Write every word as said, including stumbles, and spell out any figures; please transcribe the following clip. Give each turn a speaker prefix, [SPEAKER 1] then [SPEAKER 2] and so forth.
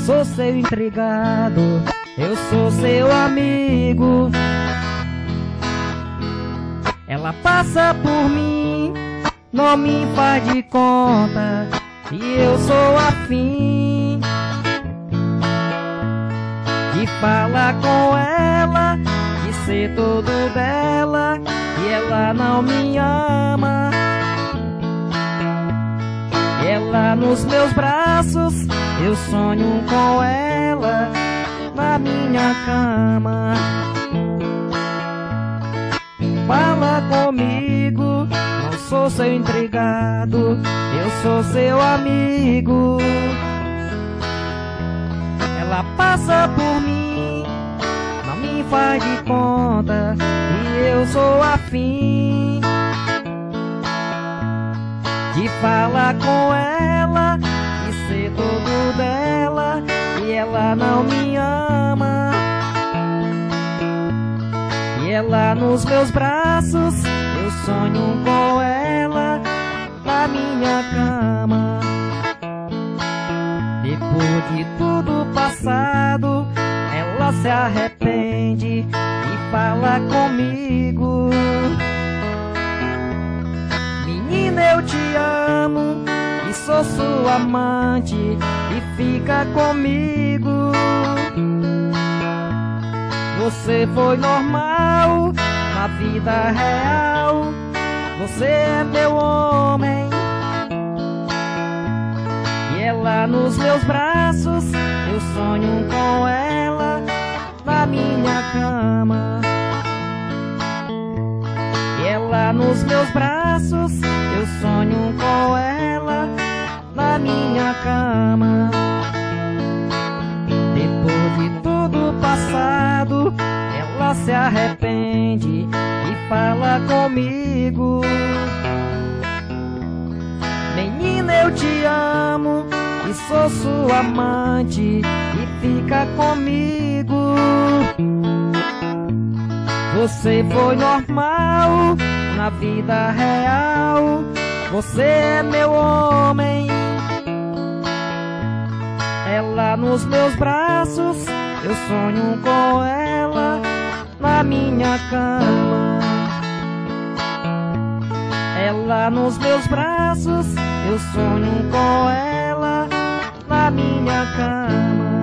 [SPEAKER 1] sou seu intrigado, eu sou seu amigo. Ela passa por mim, não me faz de conta que eu sou afim de falar com ela, de ser todo dela, e ela não me ama. Ela nos meus braços, eu sonho com ela na minha cama. Fala comigo, não sou seu intrigado, eu sou seu amigo. Ela passa por mim, não me faz de conta que eu sou afim de falar com ela, de ser todo dela, e ela não me ama. E ela nos meus braços, eu sonho com ela na minha cama. Depois de tudo passado, ela se arrepende e fala comigo: menina, eu te amo e sou sua amante, e fica comigo. Você foi normal na vida real, você é meu homem. E ela nos meus braços, eu sonho com ela na minha cama. E ela nos meus braços, eu sonho com ela na minha cama. Depois de tudo passado, ela se arrepende e fala comigo: menina, eu te amo e sou sua amante, e fica comigo. Você foi normal na vida real, você é meu homem. Ela nos meus braços, eu sonho com ela na minha cama. Ela nos meus braços, eu sonho com ela na minha cama.